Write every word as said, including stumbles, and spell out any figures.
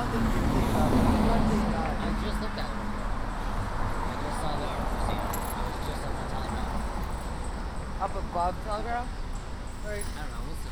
don't think you can think of it. I'm wondering, uh, I just looked at it before. I just saw the receipt. It was just on the Telegraph. up above Telegraph? Right. I don't know. We'll see.